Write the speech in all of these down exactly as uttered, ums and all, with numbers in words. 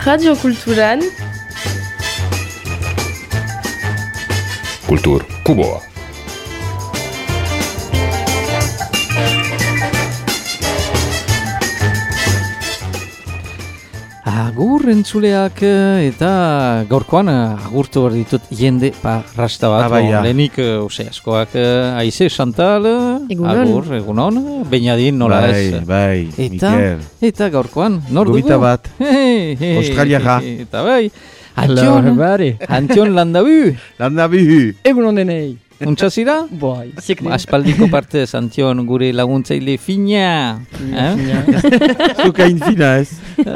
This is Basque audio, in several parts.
Radio Kulturan Kultur Kuboa. Agur entzuleak eta gaurkoan agurtu behar ditut jende parrasta bat. Abaia. Lehenik ose askoak Aize, Chantal, Egunon. agur, egunon, Beñadin, nola bai, ez. Bai, Eta, Mikel. eta gaurkoan, nor dugu? Gomita bat. Hey, hey, Australiara. Eta bai, Antion, Antion Landabu, Landa bihu. Egunon denei. untsazira? Bai, zekne. Aspaldiko partez, Antion, gure laguntzaile fina. Eh? Zuka infina ez.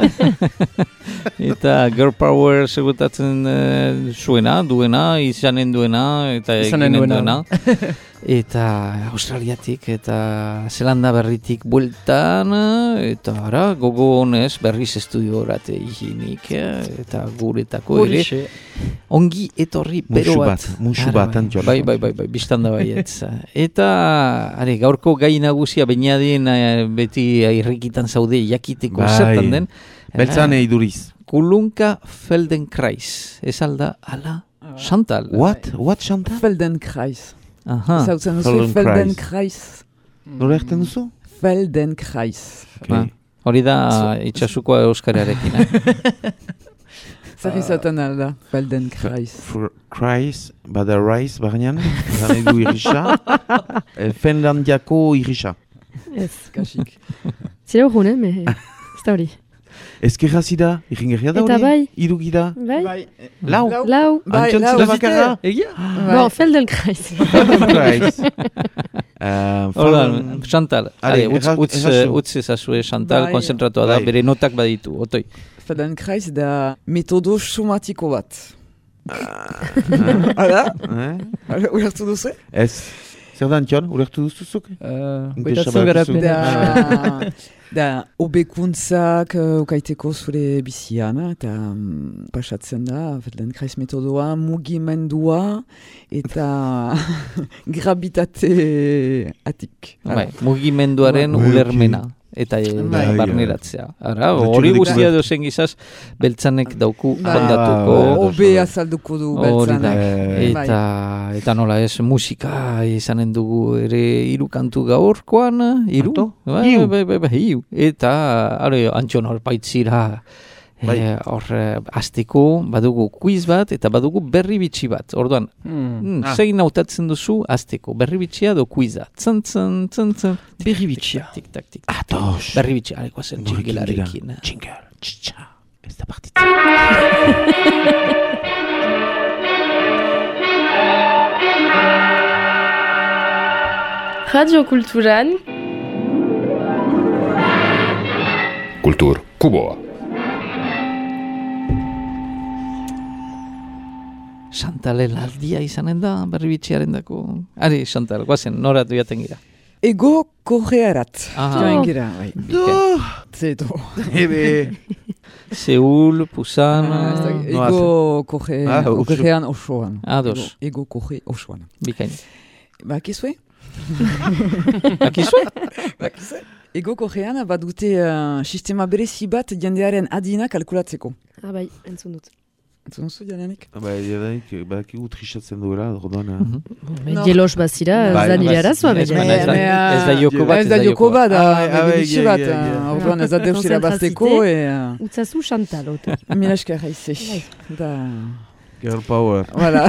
Eta Girl Power segutatzen uh, zuena, duena, izanen duena, eta Izanen eginen duena. duena. Eta Australiatik eta Zelanda berritik bueltan, eta ara, gogo honez berriz estudio horate higinik, eta guretako ere. Horixe. Ongi etorri bero Musu bat. bat, musu Ara, bat, Antxon. Bai, bai, bai, bai, biztanda baietz. Eta, are, gaurko gai nagusia Beñadin eh, beti irrikitan zaude jakiteko Bai. zertan den. Beltzan eiduriz. Kulunka Feldenkrais. Ez alda, ala, Chantal. What? What, Chantal? Feldenkrais. Aha. Zautzen duzu Feldenkrais. Feldenkrais. Nola erten duzu? Feldenkrais. Ba, hori da itxasuko euskararekin. Eh? Zer izaten alda, Feldenkrais. For Christ, bada rice, barnean. Zan edu irisa. Eh, Finlandiako irisa. Ez, Kasik. zira urgun, eh, me... ez da hori. Ezkerra zida, irringerria da Eta hori? bai. Irugira. Bai? Lau. Lau. Bai, Antxon lau zira zite. bakarra? Egia? Bon, Feldenkrais. Christ. Uh, Hola, Chantal. Are, Are, utz, erra- utz, errazu. utz ezazue, Chantal, Bai. konzentratua da, Bai. bere notak baditu, otoi. Feldenkrais da metodo somatiko bat. Ah, Hala? eh? Ulertu duzu? Ez. Zer da, Antxon? Ulertu duzuzuke? Uh, Inglesa badakizu. Da, da hobekuntzak uh, ukaiteko zure bizian, eta um, pasatzen da, Feldenkrais metodoa, mugimendua eta gravitate atik. Bai, mugimenduaren Bai, ulermena. Eta e, Bai. barneratzea. Ara, Bai. hori Bai. guztia dozen gizaz, beltzanek dauku Bai. fondatuko. Ah, Hobe azalduko du Hori da. beltzanak. Eh, Eta, eta nola ez, musika izanen dugu ere hiru kantu gaurkoan, hiru? Ato? Bai, Hiu. bai, bai, bai, hiu. Eta, are, Antxon hor baitzira, Bai. eh, hor eh, azteko, badugu quiz bat, eta badugu berri bitxi bat. Orduan, Hmm. mm, Ah. zein hautatzen duzu azteko, berri bitxia do quiza. Tzan, tzan, tzan, tzan. Berri bitxia. Tik, tak, tik, Ah, tak. Ados. Berri bitxia, aleko zen Gurekin dira. txingelarekin. Jingle, txitsa. Ez da partitzen. Radio Kulturan Kultur Kuboa. Chantal aldia izanen da, berri bitxiaren dako. Ari, Chantal, guazen, noratu jaten gira. Ego korearat. Aha. Joan gira, bai. Bikain. Zeto. Ebe. Seul, Pusan, no Ego koge, Ah, oso. kogean osoan. Ados. Ego, ego koge osoan. bikain. Bakizue? Akizue? Bakizue? Ego kogean badute uh, sistema berezi bat jendearen adina kalkulatzeko. Ah, bai, entzun dut. Entzun zu, Jananik? Ba, jadanik, badakigu trisatzen duela, orduan. No. Jelos bazira, ez Bai, da nire bai. arazoa, Ez baina. da- ez da- ez da joko bat, Ez da joko bat, da Ah, ah, begitxi ja, bat. ja, ja. uh, Orduan ez da deus irabazteko, e... Utzazu Chantal, oto. Mila esker haize. Da... Girl power. Voilà.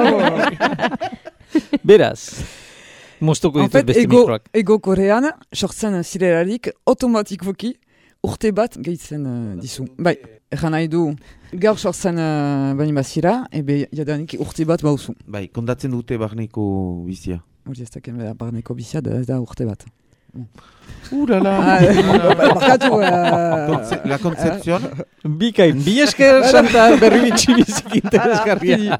Beraz, moztuko En ditut fait, beste ego, mikroak. ego korean, sortzen zirelarik, automatikoki urte bat gehitzen uh, dizu. Bai, egan nahi du, gaur sortzen uh, bani bazira, ebe jadanik urte bat bauzu. Bai, kondatzen dute barneko bizia. Hori ez daken bera barneko bizia, da ez da urte bat. Urala! Ah, Barkatu... Conce- La concepción. Bikain, bi esker Chantal, berri bitxi bizik interesgarria.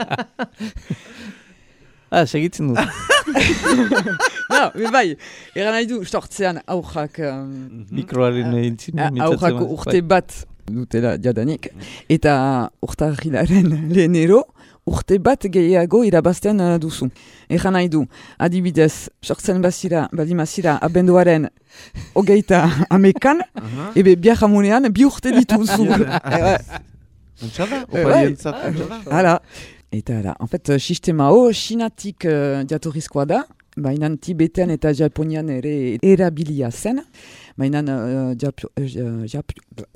Ah, segitzen dut. No, be bai, egan nahi du, sortzean aurrak... Um, Mikroaren entzin. aurrako urte bat dutela jadanik, eta urtarrilaren lehenero, urte bat gehiago irabazten uh, duzu. Egan nahi du, adibidez, sortzen bazira, badimazira, abenduaren hogeita amekan, Aha. ebe biajamunean bi urte dituzu. Untsa da? Eh, Oparientzat, bai. untsa da? Hala. Eta hala, en fait, sistema ho, Chinatik uh, jatorrizkoa da, baina Tibeten eta Japonian ere erabilia zen, baina uh, Jap... Uh, Jap...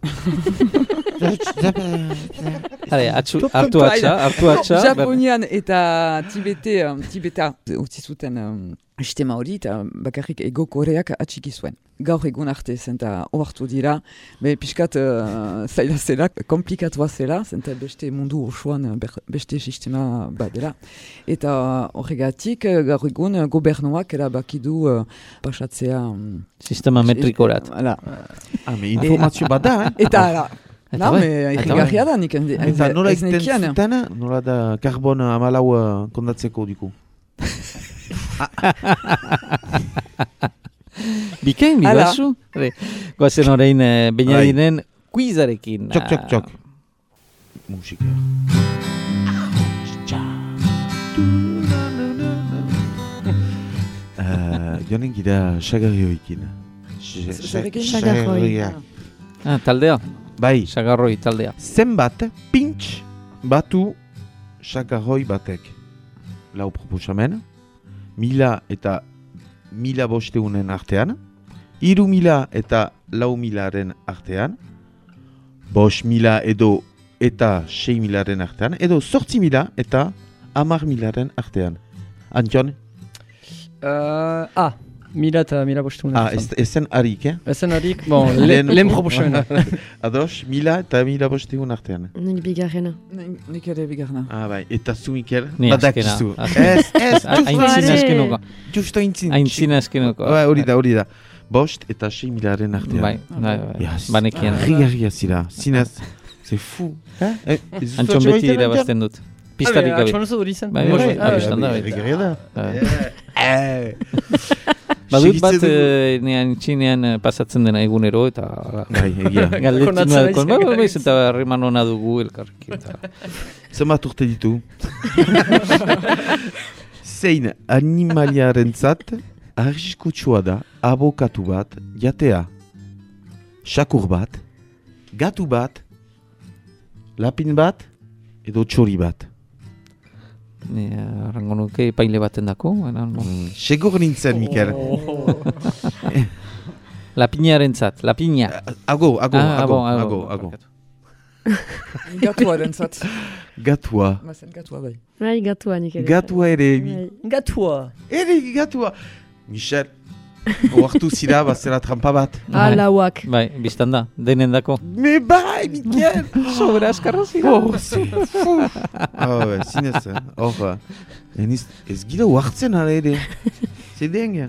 Hale, atxu, hartu atxa, hartu atxa. Japonian eta Tibete, um, Tibeta utzi zuten um, sistema hori eta bakarrik ego Koreak atxiki zuen. Gaur egun arte zenta ohartu dira, be pixkat uh, zaila zela, komplikatua zela, zenta beste mundu osoan ber- beste sistema bat dela. Eta horregatik uh, gaur egun uh, gobernuak erabaki du uh, pasatzea... Um, Sistema metrikorat. Hala. Ah, me informazio bat da, eh? Eta hala. Eta No, bai, me eta irrigarria da, nik ez Eta nola ez egiten nekian. zuten, nola da karbon amalau uh, kondatzeko diku. Bikain Hala. bidazu? Goazen orain eh, Beñadinen quizarekin. Txok, txok, txok. Musika. Uh, joanen gira sagarrioekin. Zerekin? Sagarroi. Ah, taldea, Bai, sagarroi taldea. zenbat pintx batu sagarroi batek. Lau proposamen, mila eta mila bosteunen artean, hiru mila eta lau milaren artean, bost mila edo eta sei milaren artean, edo sortzi mila eta hamar milaren artean. Antion? Uh, ah, mila eta mila bostehun. Ah, ez, ezen harik, eh? Ezen harik, bon, le, Lehen- lehen proposamena. Ados, mila eta mila bosteun artean. Nik bigarrena. Nik- Nik ere bigarna. Ah, bai, eta zu, Mikel? Ni Badakizu. azkena, Ez, ez, Aintzina Vale. eskenuko. justo aintzin. Aintzina eskenuko. Bai, hori da, hori da. Bost eta sei milaren artean. Bai, bai, bai. Yes. Banekien. Harrigarria zira, zinez. C'est fou. Eh? Eh, ez duzu Antxon atxe beti baiten, irabazten dut. Pistarik Ah, gabe. atxon oso hori zen. Bai, Moi, bai, ah, bai, biztan da, bai. Harrigarria da. Bai. Eh. Badut bat, Segitzen dugu. eh, nean txinean eh, pasatzen dena egunero, eta Bai, egia. galdetzen Konatzen da, naiz, kon, bai, bai, bai, gaitz. eta harreman ona dugu elkarrekin. eta- Zenbat urte ditu? Zein animaliarentzat arriskutsua da abokatu bat jatea. Sakur bat, gatu bat, lapin bat, edo txori bat. Ni arrango nuke epaile baten dako, baina no. Mm, segur nintzen, Mikel. Lapinaren zat, lapina. Ago, ago, Ah, ago, bon, ago, ago. barkatu. Gatuaren zat. Gatua. Bazen gatua bai. Bai, gatua nik ere. Gatua ere, Bai. Gatua. ere gatua. Michel, oartu zira, bazera trampa bat. Ah, lauak. Bai, biztan da, denen dako. Me bai, Mikel! Sobra askarra zira. Oh, zi, fu. Oh, bai, zinez, eh? Hor, eh, eniz, ez gira uartzen ala ere. Zedeng.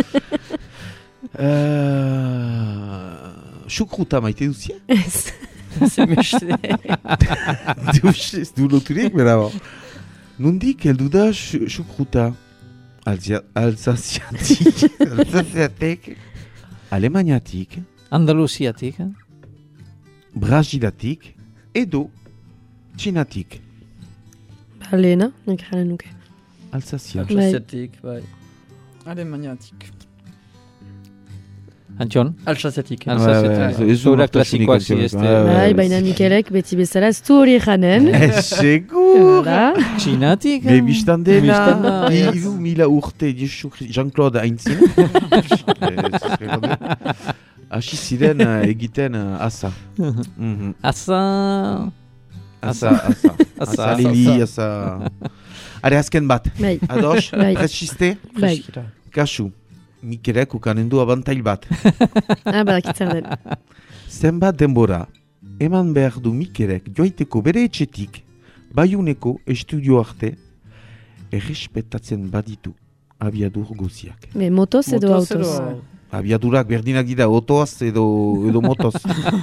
Uh, Xukruta maite duzia? Ez. C'est méchant. Deus, ez du loturik, bera bo. Nondik heldu da xu- xukruta? Alzia- Alsaziatik, Alsaziatek, Alemaniatik, Andaluziatik, eh? Brasilatik, edo Txinatik. Ba, lehena, nik jaren nuke. Alsazia. Alsaziatik, bai. Alemaniatik. Antxon? Alsaziatik. Alsaziatik. ez du Zura nortasunik klasikoak antxonak. zirezte. Bai, bai. Bai, baina Mikelek beti bezala ez du hori janen. Ez segur! Hala. Txinatik? Be biztan dena, Bistan da, yes. hiru mila urte Jesu Christ- Jean-Claude Aintzin. Hasi ziren eh, egiten eh, asa. Mhm. Asa... Asa, asa. Asa, Asa lili, asa... Are azken bat. Bai, Ados, Bai. presiste, bai. kasu. Mikelek ukanen du abantail bat. Ah, badakitzer den. Zenbat denbora, eman behar du Mikelek joiteko bere etxetik, Baiuneko estudio arte, errespetatzen baditu abiadur guziak. Me, motoz edo Motoz autoz. edo- Abiadurak berdinak dira, otoaz edo, edo motoz.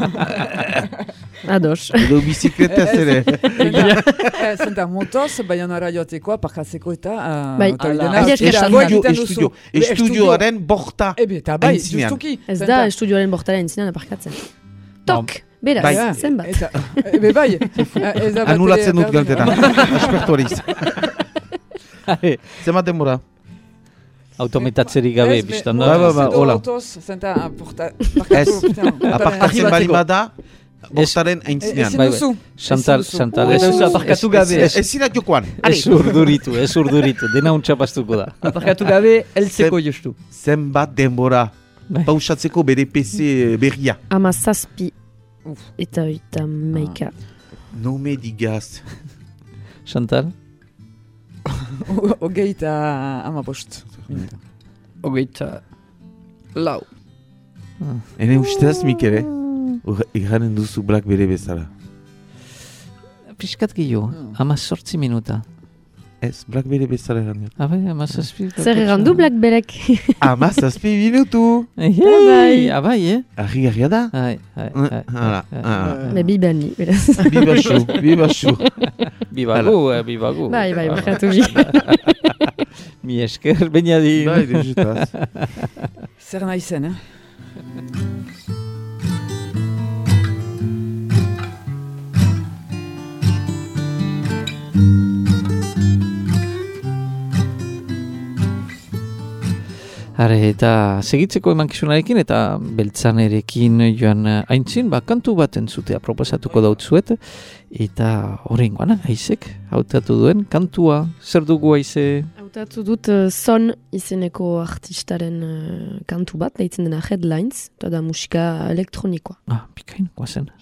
Ados. edo bizikletaz ere. Eh, Zenta motoz, baionara joateko, aparkatzeko eta... uh, Bai. eta Ala. bidena Aia euskera estudio, egiten duzu. estudio, Be, estudioaren borta. Ebe, eta bai, Aintzinean. justuki. Ez Zenta- da estudioaren bortaren zinan aparkatzen. Tok! Beraz, Bai. zenbat. Eta, ebe bai. Ez da Anulatzen dut bateria galdera. berdin. Aspertoriz. Zenbat denbora? Autometatzerik gabe, Ez, me- biztan Ba, da. ba, ba, Edo hola. autoz, zenta, aporta... Ez. Aparkatzen bali bada, bostaren Ezin aintzinean. Bai, bai. duzu. Chantal, Ezin duzu. Chantal, Oh, ez duzu aparkatu gabe. Ez ez zira jokoan. Ez urduritu, ez urduritu, dena untxapastuko da. Aparkatu gabe, heltzeko jostu. Zenbat denbora Bai. pausatzeko bere P C berria. Ama zazpi Uf. eta oita meika. No me digas. Chantal? O- Ogei eta ama bost. Hogeita lau. Ene ustez, Mikele, iganen duzu Black bere bezala. Piskat gehiago, ama sortzi minuta. Ez, Black bere bezala egan dut. Abai, ama zazpi. Zer egan du Black Berek? Ama zazpi minutu. Abai, abai, eh? Argi garria da. Ai, ai, Eh, ai. Hala, ai. ah. Be bibani, beraz. Bibaxu, bibaxu. Bibagu, eh, bibagu. Bai, bai, bakatu bi. Mi esker, bainadin. Bai, dezutaz. Zer nahi zen, eh? Hare, eta segitzeko emankizunarekin eta beltzanerekin joan aintzin, ba, kantu bat entzutea proposatuko dautzuet, eta horrengoan, aizek, hautatu duen, kantua, zer dugu aize? Hautatu dut uh, Son izeneko artistaren uh, kantu bat, deitzen dena Headlines, eta da musika elektronikoa. Ah, bikain, guazen.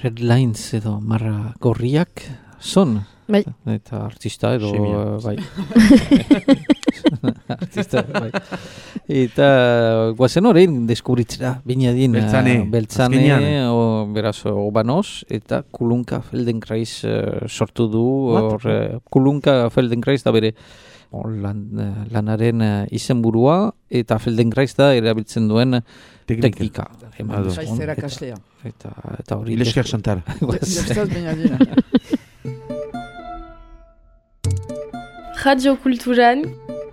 Red Lines edo marra gorriak son. Bai. Eta artista edo Xemia. bai. Artista, bai. Eta guazen horrein deskubritzera, binadin Beltzane, beltzane, azkenean. o, beraz, obanoz, eta Kulunka Feldenkrais uh, sortu du, hor, uh, Kulunka Feldenkrais da bere o, lan, uh, lanaren uh, izenburua, eta Feldenkrais da erabiltzen duen teknika. Eman Ado. dizun, Kaizera eta- kaslea. Eta, eta hori... Ilesker Chantal. Zertaz bainadina. Radio Kulturan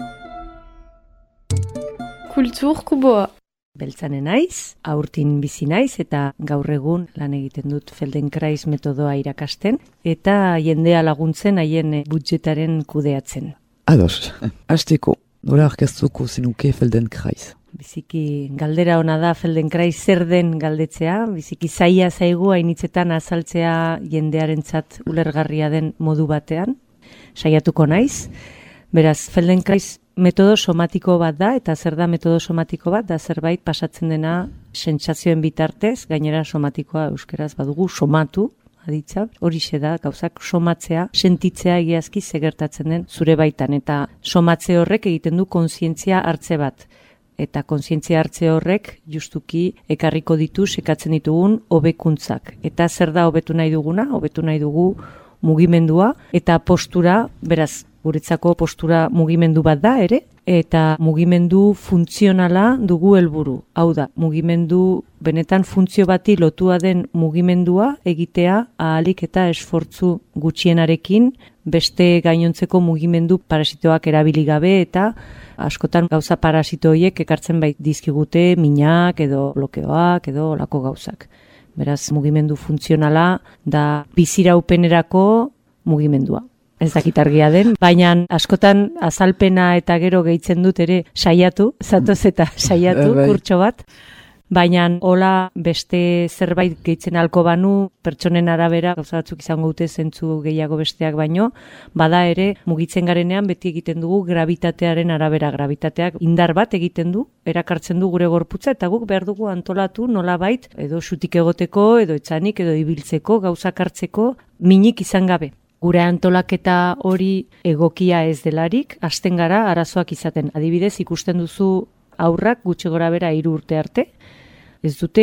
Kultur Kuboa. Beltzane naiz, aurtin bizi naiz eta gaur egun lan egiten dut Feldenkrais metodoa irakasten eta jendea laguntzen haien eh, budgetaren kudeatzen. Ados, hasteko, nola arkeztuko zinuke Feldenkrais? Biziki galdera ona da Feldenkrais zer den galdetzea, biziki zaila zaigu hainitzetan azaltzea jendearentzat ulergarria den modu batean. Saiatuko naiz. Beraz, Feldenkrais metodo somatiko bat da, eta zer da metodo somatiko bat, da zerbait pasatzen dena sentsazioen bitartez, gainera somatikoa euskeraz badugu somatu, aditza, horixe da, gauzak somatzea, sentitzea egiazki zegertatzen den zure baitan, eta somatze horrek egiten du kontzientzia hartze bat. Eta kontzientzia hartze horrek justuki ekarriko ditu sekatzen ditugun hobekuntzak. Eta zer da hobetu nahi duguna? Hobetu nahi dugu mugimendua eta postura, beraz, guretzako postura mugimendu bat da ere, eta mugimendu funtzionala dugu helburu. Hau da, mugimendu benetan funtzio bati lotua den mugimendua egitea ahalik eta esfortzu gutxienarekin beste gainontzeko mugimendu parasitoak erabili gabe eta askotan gauza parasito horiek ekartzen bait dizkigute minak edo blokeoak edo olako gauzak. Beraz, mugimendu funtzionala da biziraupenerako mugimendua. Ez dakit argia den, baina askotan azalpena eta gero gehitzen dut ere saiatu, zatoz eta saiatu, Bai. kurtso bat. Baina hola beste zerbait gehitzen halko banu, pertsonen arabera, gauza batzuk izango dute zentzu gehiago besteak baino, bada ere mugitzen garenean beti egiten dugu gravitatearen arabera. Gravitateak indar bat egiten du, erakartzen du gure gorputza eta guk behar dugu antolatu nolabait edo xutik egoteko, edo etzanik, edo ibiltzeko, gauzak hartzeko, minik izan gabe. Gure antolaketa hori egokia ez delarik, hasten gara arazoak izaten. Adibidez, ikusten duzu aurrak gutxi gora bera hiru urte arte, ez dute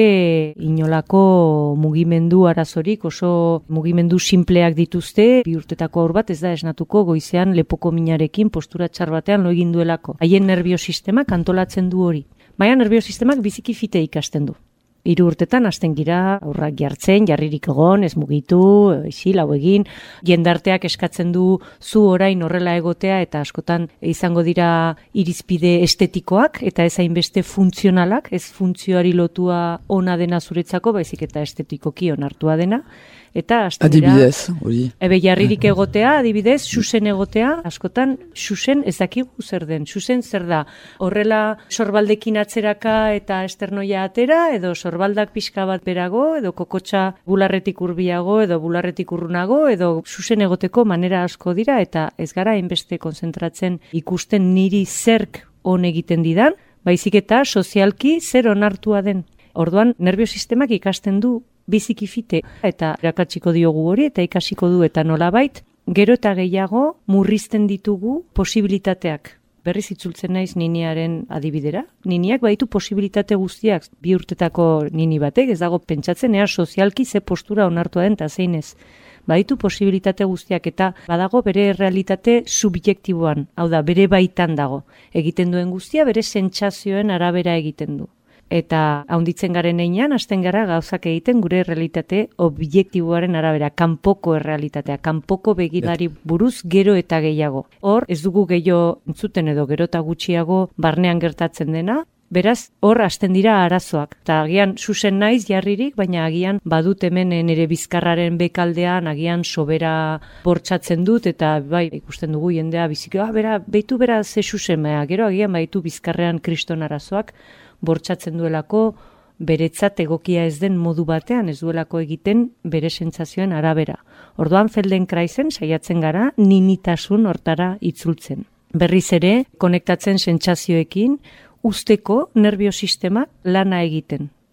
inolako mugimendu arazorik, oso mugimendu sinpleak dituzte, bi urtetako aur bat ez da esnatuko goizean lepoko minarekin postura txar batean lo egin duelako. Haien nerviosistemak antolatzen du hori. Baina nerviosistemak biziki fite ikasten du. Hiru urtetan hasten gira aurrak jartzen, jarririk egon, ez mugitu, isil, hau egin, jendarteak eskatzen du zu orain horrela egotea eta askotan izango dira irizpide estetikoak eta ez hainbeste funtzionalak, ez funtzioari lotua ona dena zuretzako, baizik eta estetikoki onartua dena. Eta hasten dira, Adibidez, hori. ebe jarririk egotea, adibidez, xusen egotea, askotan xusen ez dakigu zer den. Xusen zer da, horrela sorbaldekin atzeraka eta esternoia atera, edo sorbaldak pixka bat berago, edo kokotxa bularretik hurbiago, edo bularretik urrunago, edo xusen egoteko manera asko dira, eta ez gara hainbeste konzentratzen ikusten niri zerk on egiten didan, baizik eta sozialki zer onartua den. Orduan, nerviosistemak ikasten du biziki fite eta irakatsiko diogu hori eta ikasiko du eta nolabait, gero eta gehiago murrizten ditugu posibilitateak. Berriz itzultzen naiz niniaren adibidera. Niniak baditu posibilitate guztiak, bi urtetako nini batek, ez dago pentsatzen ea sozialki ze postura onartua den eta zein ez. Baditu posibilitate guztiak eta badago bere realitate subjektiboan, hau da, bere baitan dago. Egiten duen guztia bere sentsazioen arabera egiten du. Eta haunditzen garen einean, hasten gara gauzak egiten gure realitate objektiboaren arabera, kanpoko errealitatea, kanpoko begirari buruz gero eta gehiago. Hor, ez dugu gehiago entzuten edo gero eta gutxiago barnean gertatzen dena, beraz, hor hasten dira arazoak. Eta agian susen naiz jarririk, baina agian badut hemen nire bizkarraren bekaldean, agian sobera bortxatzen dut, eta bai, ikusten dugu jendea biziki, ah, bera, beitu bera ze susen, baina gero agian baitu bizkarrean kriston arazoak, bortxatzen duelako beretzat egokia ez den modu batean, ez duelako egiten bere sentsazioen arabera. Orduan Feldenkraisen saiatzen gara ninitasun hortara itzultzen. Berriz ere, konektatzen sentsazioekin, usteko nerviosistema lana egiten.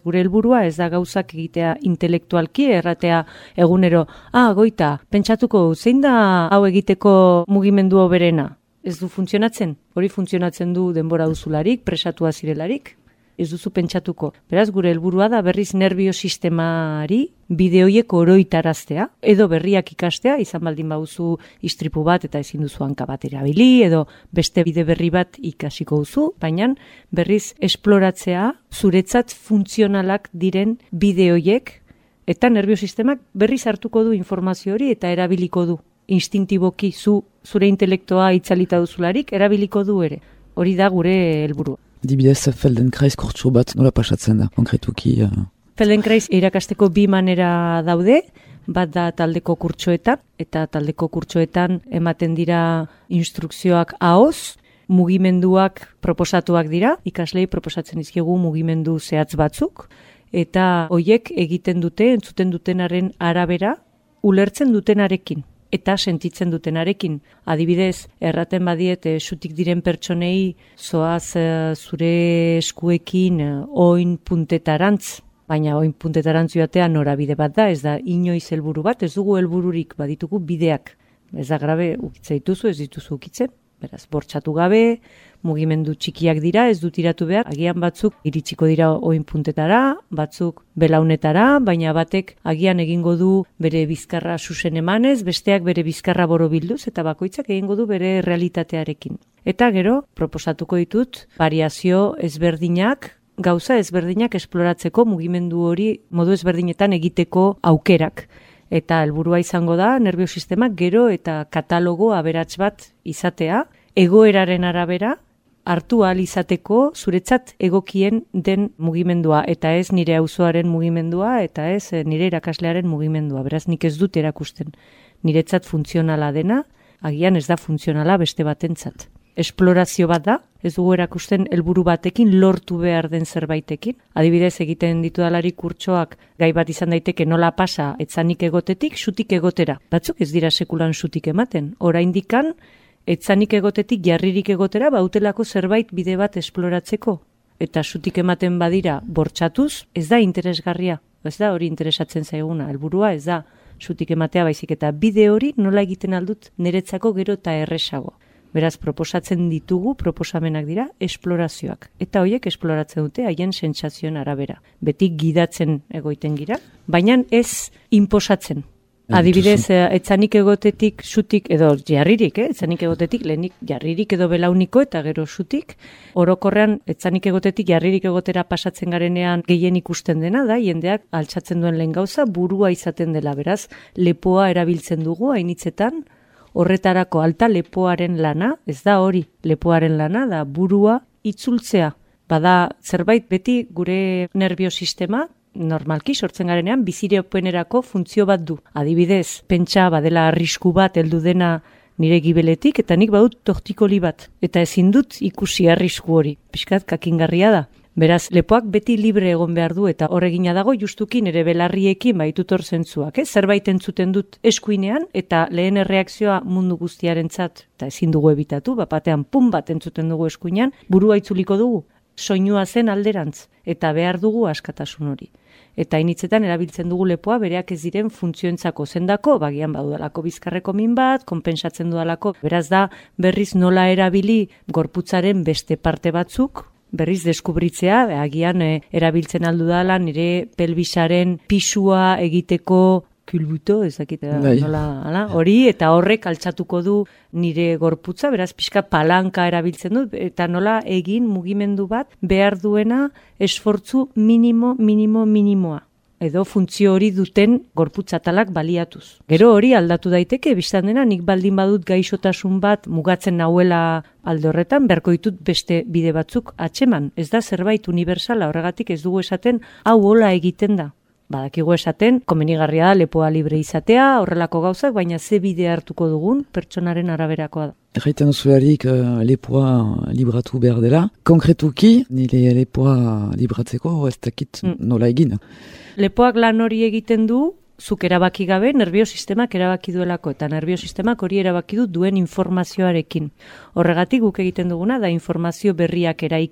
Gure helburua ez da gauzak egitea intelektualki, erratea egunero, ah, goita, pentsatuko, zein da hau egiteko mugimendu hoberena? Ez du funtzionatzen? Hori funtzionatzen du denbora duzularik, presatua zirelarik? Ez duzu pentsatuko. Beraz, gure helburua da berriz nervio sistemari bideoiek oroitaraztea, edo berriak ikastea, izan baldin bauzu istripu bat eta ezin duzu hanka bat erabili, edo beste bide berri bat ikasiko duzu, baina berriz esploratzea zuretzat funtzionalak diren bideoiek, eta nervio sistemak berriz hartuko du informazio hori eta erabiliko du. Instintiboki zu, zure intelektoa itzalita duzularik, erabiliko du ere. Hori da gure helburua. Dibidez, Feldenkrais kurtso bat nola pasatzen da, konkretuki? Uh... Feldenkrais irakasteko bi manera daude, bat da taldeko kurtsoetan, eta taldeko kurtsoetan ematen dira instrukzioak ahoz, mugimenduak proposatuak dira, ikaslei proposatzen dizkiegu mugimendu zehatz batzuk, eta hoiek egiten dute, entzuten dutenaren arabera, ulertzen dutenarekin. Eta sentitzen dutenarekin. Adibidez, erraten badiet, sutik diren pertsonei, zoaz zure eskuekin oin puntetarantz, baina oin puntetarantz joatea norabide bat da, ez da inoiz helburu bat, ez dugu helbururik baditugu bideak. Ez da grabe ukitza dituzu, ez dituzu ukitzen, beraz, bortxatu gabe, mugimendu txikiak dira, ez du tiratu behar, agian batzuk iritsiko dira oin puntetara, batzuk belaunetara, baina batek agian egingo du bere bizkarra susen emanez, besteak bere bizkarra borobilduz, eta bakoitzak egingo du bere realitatearekin. Eta gero, proposatuko ditut, variazio ezberdinak, gauza ezberdinak esploratzeko mugimendu hori modu ezberdinetan egiteko aukerak. Eta helburua izango da, nervio sistemak gero eta katalogo aberats bat izatea, egoeraren arabera, hartu ahal izateko zuretzat egokien den mugimendua, eta ez nire auzoaren mugimendua, eta ez nire irakaslearen mugimendua. Beraz, nik ez dut erakusten. Niretzat funtzionala dena, agian ez da funtzionala beste batentzat. Esplorazio bat da, ez dugu erakusten helburu batekin lortu behar den zerbaitekin. Adibidez, egiten ditudalari kurtsoak gai bat izan daiteke nola pasa etzanik egotetik, sutik egotera. Batzuk ez dira sekulan sutik ematen. Oraindikan, etzanik egotetik jarririk egotera bautelako zerbait bide bat esploratzeko. Eta sutik ematen badira bortxatuz, ez da interesgarria. Ez da hori interesatzen zaiguna. Helburua ez da sutik ematea baizik eta bide hori nola egiten aldut niretzako gero eta erresago. Beraz, proposatzen ditugu, proposamenak dira, esplorazioak. Eta horiek esploratzen dute haien sentsazioen arabera. Beti gidatzen egoiten gira, baina ez inposatzen. Adibidez, etzanik egotetik, sutik, edo jarririk, eh? etzanik egotetik, lehenik jarririk edo belauniko eta gero sutik. Orokorrean, etzanik egotetik, jarririk egotera pasatzen garenean gehien ikusten dena da, jendeak altxatzen duen lehen gauza, burua izaten dela, beraz, lepoa erabiltzen dugu, hainitzetan, horretarako alta lepoaren lana, ez da hori, lepoaren lana, da burua itzultzea. Bada, zerbait beti gure nerviosistema, normalki sortzen garenean bizireopenerako funtzio bat du. Adibidez, pentsa badela arrisku bat heldu dena nire gibeletik eta nik badut tortikoli bat. Eta ezin dut ikusi arrisku hori. Piskat kakingarria da. Beraz, lepoak beti libre egon behar du eta horregina dago justukin ere belarriekin baitut hor zentzuak. Eh? Zerbait entzuten dut eskuinean eta lehen erreakzioa mundu guztiarentzat eta ezin dugu ebitatu, bapatean pum bat entzuten dugu eskuinean, burua itzuliko dugu. Soinua zen alderantz eta behar dugu askatasun hori. Eta initzetan erabiltzen dugu lepoa bereak ez diren funtzioentzako zendako, bagian badudalako bizkarreko min bat, konpensatzen dudalako. Beraz da, berriz nola erabili gorputzaren beste parte batzuk, berriz deskubritzea, agian e, erabiltzen aldu dala nire pelbisaren pisua egiteko kulbuto, ez dakit nola, ala, hori, eta horrek altxatuko du nire gorputza, beraz pixka palanka erabiltzen dut, eta nola egin mugimendu bat behar duena esfortzu minimo, minimo, minimoa. Edo funtzio hori duten gorputzatalak baliatuz. Gero hori aldatu daiteke, biztan dena, nik baldin badut gaixotasun bat mugatzen nahuela alde horretan, berko ditut beste bide batzuk atxeman. Ez da zerbait universala, horregatik ez dugu esaten, hau hola egiten da. Badakigu esaten, komenigarria da lepoa libre izatea, horrelako gauzak, baina ze bide hartuko dugun pertsonaren araberakoa da. Erraiten duzularik uh, lepoa libratu behar dela. Konkretuki, nire lepoa libratzeko ez dakit mm. nola egin. Lepoak lan hori egiten du, zuk erabaki gabe, nerviosistemak erabaki duelako, eta nerviosistemak hori erabaki du duen informazioarekin. Horregatik guk egiten duguna da informazio berriak eraiki,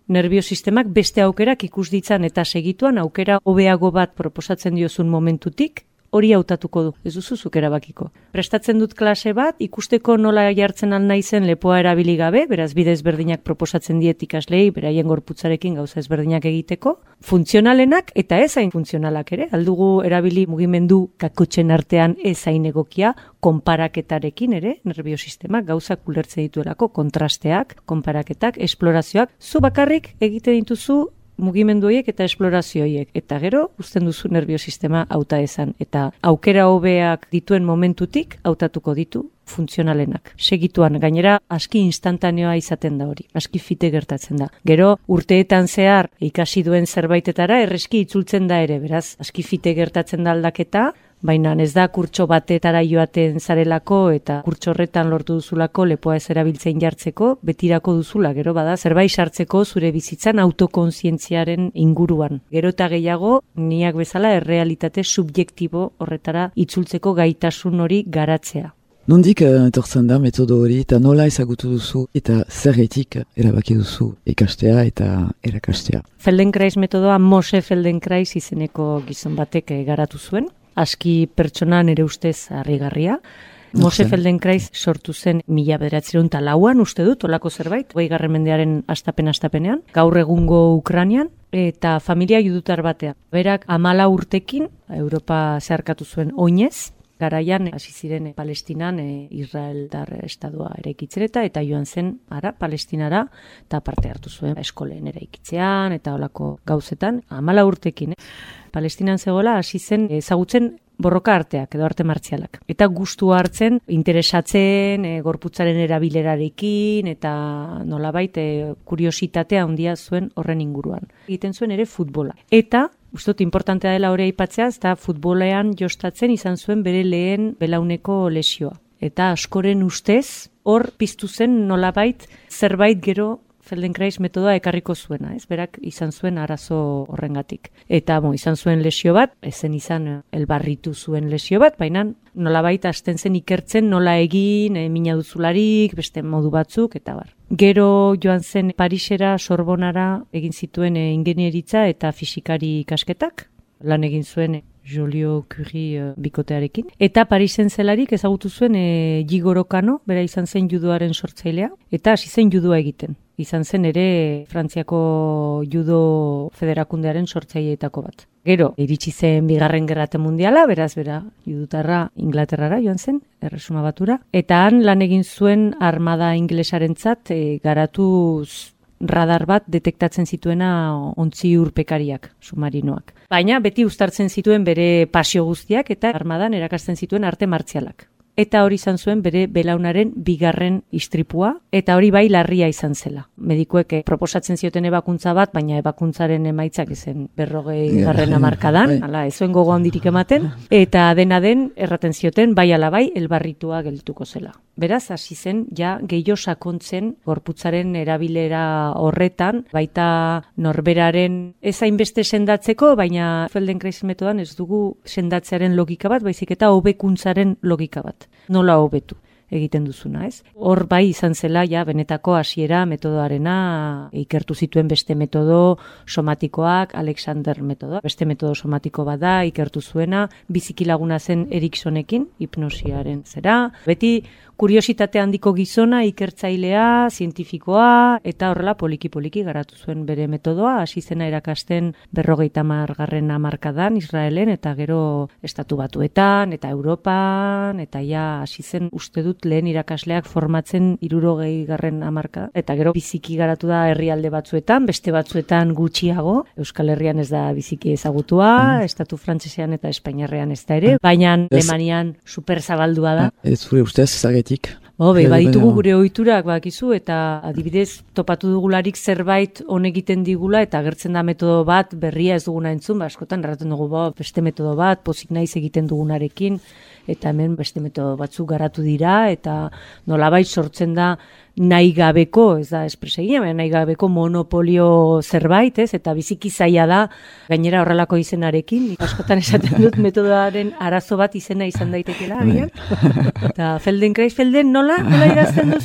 nerbiosistemak beste aukerak ikus ditzan eta segituan aukera hobeago bat proposatzen diozun momentutik, hori hautatuko du, ez duzu zuk erabakiko. Prestatzen dut klase bat, ikusteko nola jartzen al naizen lepoa erabili gabe, beraz bide ezberdinak proposatzen diet ikaslei, beraien gorputzarekin gauza ezberdinak egiteko, funtzionalenak eta ez hain funtzionalak ere, aldugu erabili mugimendu kakotxen artean ez hain egokia, konparaketarekin ere, nerbiosistemak gauzak ulertzen dituelako, kontrasteak, konparaketak, esplorazioak, zu bakarrik egite dituzu mugimendu horiek eta esplorazio horiek. Eta gero, uzten duzu nerbiosistema hauta esan. Eta aukera hobeak dituen momentutik, hautatuko ditu funtzionalenak. Segituan, gainera, aski instantaneoa izaten da hori. Aski fite gertatzen da. Gero, urteetan zehar, ikasi duen zerbaitetara, erreski itzultzen da ere. Beraz, aski fite gertatzen da aldaketa, baina ez da kurtso batetara joaten zarelako eta kurtso horretan lortu duzulako lepoa ez erabiltzen jartzeko, betirako duzula, gero bada, zerbait sartzeko zure bizitzan autokontzientziaren inguruan. Gero eta gehiago, niak bezala errealitate subjektibo horretara itzultzeko gaitasun hori garatzea. Nondik uh, etortzen da metodo hori eta nola ezagutu duzu eta zerretik erabaki duzu ikastea eta erakastea? Feldenkrais metodoa Moshe Feldenkrais izeneko gizon batek garatu zuen. Aski pertsona nire ustez harrigarria. Moshe Feldenkrais sortu zen mila bederatziehun eta lauan, uste dut, olako zerbait, hogeigarren mendearen astapen-astapenean, gaur egungo Ukrainian, eta familia judutar batean. Berak hamala urtekin, Europa zeharkatu zuen oinez, garaian hasi ziren Palestinan e, Israeldar estadua eraikitzereta eta joan zen ara Palestinara eta parte hartu zuen eskolen eraikitzean eta olako gauzetan hamala urtekin. Eh? Palestinan zegoela hasi zen ezagutzen borroka arteak edo arte martzialak. Eta gustua hartzen, interesatzen, e, gorputzaren erabilerarekin eta nolabait e, kuriositatea handia zuen horren inguruan. Egiten zuen ere futbola. Eta ustot importantea dela hori aipatzea, eta futbolean jostatzen izan zuen bere lehen belauneko lesioa. Eta askoren ustez, hor piztu zen nolabait zerbait gero Feldenkrais metodoa ekarriko zuena, ez? Berak izan zuen arazo horrengatik. Eta bon, izan zuen lesio bat, ezen izan elbarritu zuen lesio bat, baina nolabait hasten zen ikertzen nola egin, e, mina duzularik, beste modu batzuk, eta bar. Gero joan zen Parisera, Sorbonara egin zituen e, ingenieritza eta fisikari ikasketak, lan egin zuen e, Joliot Curie uh, bikotearekin. Eta Parisen zelarik ezagutu zuen e, Jigoro Kano, bera izan zen judoaren sortzailea, eta hasi zen judoa egiten. Izan zen ere Frantziako judo federakundearen sortzaileetako bat. Gero, iritsi zen bigarren gerrate mundiala, beraz, bera, judutarra Inglaterrara joan zen, Erresuma Batura. Eta han lan egin zuen armada inglesarentzat e, garatuz radar bat detektatzen zituena ontzi urpekariak, submarinoak. Baina beti uztartzen zituen bere pasio guztiak eta armadan erakasten zituen arte martzialak. Eta hori izan zuen bere belaunaren bigarren istripua, eta hori bai larria izan zela. Medikuek proposatzen zioten ebakuntza bat, baina ebakuntzaren emaitzak izen berrogei garren hamarkadan, hala, ez zuen gogo handirik ematen, eta dena den erraten zioten bai ala bai elbarritua geltuko zela. Beraz, hasi zen, ja, gehiago sakontzen gorputzaren erabilera horretan, baita norberaren ez hainbeste sendatzeko, baina Feldenkrais metodan ez dugu sendatzearen logika bat, baizik eta hobekuntzaren logika bat. Nola hobetu egiten duzuna, ez? Hor bai izan zela, ja, benetako hasiera metodoarena, ikertu zituen beste metodo somatikoak, Alexander metodoa, beste metodo somatiko bada, ikertu zuena, biziki laguna zen Eriksonekin, hipnosiaren zera, beti kuriositate handiko gizona, ikertzailea, zientifikoa, eta horrela poliki-poliki garatu zuen bere metodoa, hasi zena erakasten berrogeita hamargarren hamarkadan Israelen, eta gero estatu batuetan, eta Europan, eta ja hasi zen uste dut lehen irakasleak formatzen hirurogei garren hamarka, eta gero biziki garatu da herrialde batzuetan, beste batzuetan gutxiago, Euskal Herrian ez da biziki ezagutua, mm. estatu frantsesean eta espainiarrean ez da ere, baina Alemanian super zabaldua da. Ez zure ustez zagetik? Hobe, baditugu gure ohiturak bakizu eta adibidez topatu dugularik zerbait on egiten digula eta agertzen da metodo bat berria ez duguna entzun, ba, askotan erraten dugu ba, beste metodo bat, pozik naiz egiten dugunarekin, eta hemen beste metodo batzuk garatu dira eta nolabait sortzen da nahi gabeko, ez da espresegia, nahi gabeko monopolio zerbait, ez, eta biziki zaila da gainera horrelako izenarekin, askotan esaten dut metodoaren arazo bat izena izan daitekela, agian. Eta Feldenkrais Felden nola, nola idazten duzu?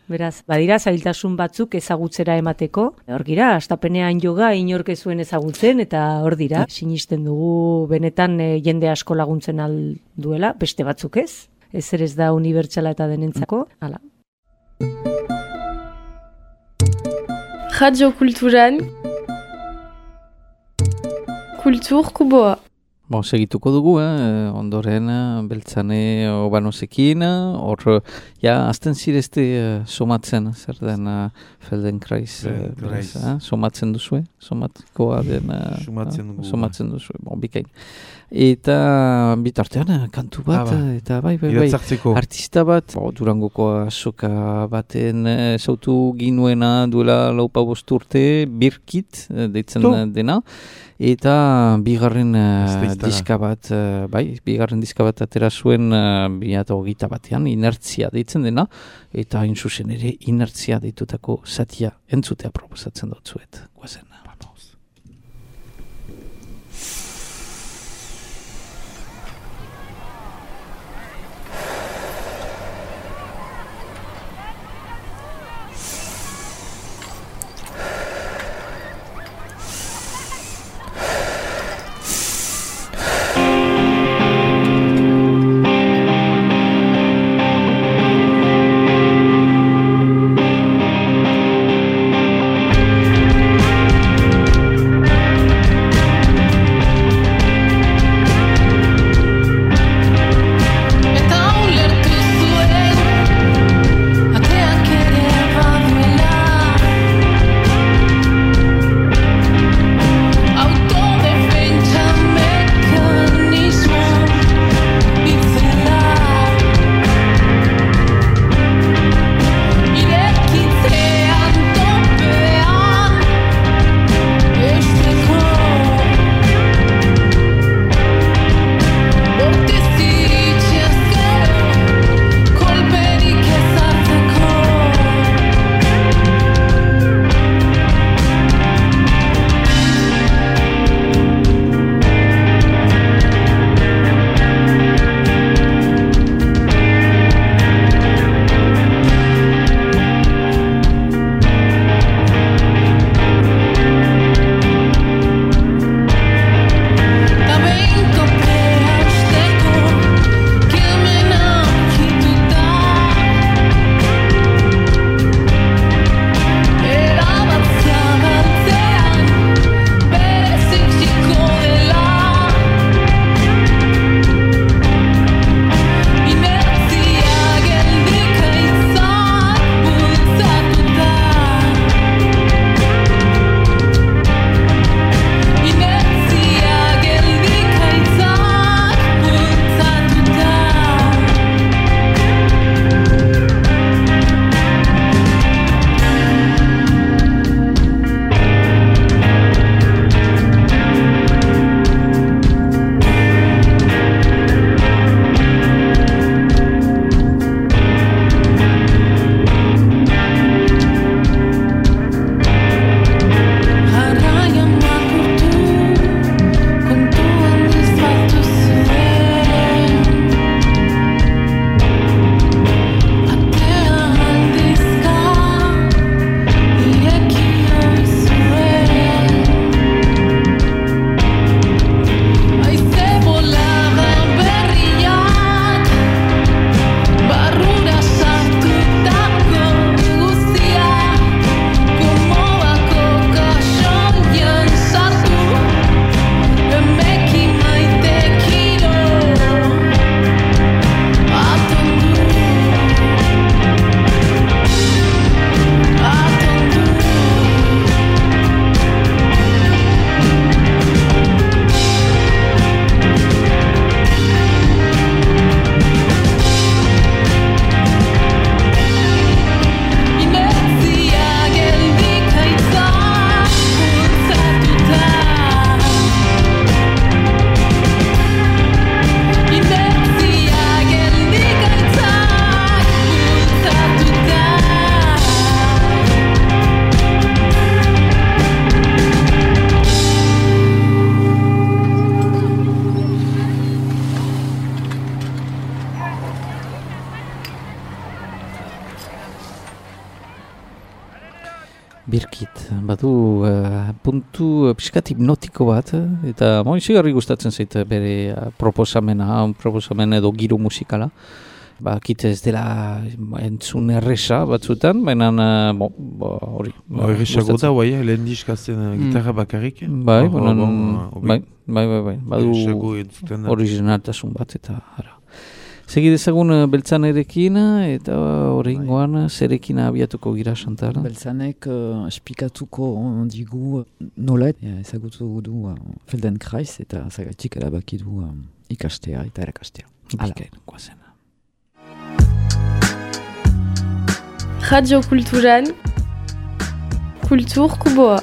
Beraz, badira zailtasun batzuk ezagutzera emateko. Hor gira, astapenean yoga inork ez zuen ezagutzen eta hor dira. Sinisten dugu benetan e, jende asko laguntzen al duela, beste batzuk ez. Ezer ez da unibertsala eta denentzako. Hala. Radio Kulturan Kultur Kuboa. Bon, segituko dugu, eh? ondoren Beltzane Obanosekin, hor, ja, azten zirezte uh, somatzen, zer den uh, Feldenkrais, uh, beraz, uh, somatzen duzue, somatkoa den, uh, somatzen dugu. Somatzen duzue, bon, bikain. Eta bitartean, kantu bat, ah, eta bai, bai, bai, artista bat, bo, Durangoko azoka baten sautu ginuena duela laupa bost urte, Birkit, deitzen to. Dena, eta bigarren uh, diska bat, uh, bai, bigarren diska bat atera zuen uh, biata hogeita batean, inertzia deitzen dena, eta hain zuzen ere inertzia deitutako zatia entzutea proposatzen dut zuet, guazen. badu uh, puntu pixkat hipnotiko bat, eta moi zigarri gustatzen zait bere uh, proposamena, proposamen edo giro musikala. Ba, kite ez dela entzun erresa batzutan, baina uh, bo, hori. Ba, erresago da, bai, lehen diskazten uh, gitarra bakarrik. Bai, oh, bonan, oh, oh, bai, bai, bai, bai, badu originaltasun bat, eta ara. Segi dezagun Beltzanerekin, eta horrengoan zerekin abiatuko gira Chantal. Beltzanek uh, esplikatuko digu nola ezagutu du uh, Feldenkrais, eta zagatik erabaki du uh, ikastea eta erakastea. Bikain, guazen. Radio Kulturan, Kultur Kuboa.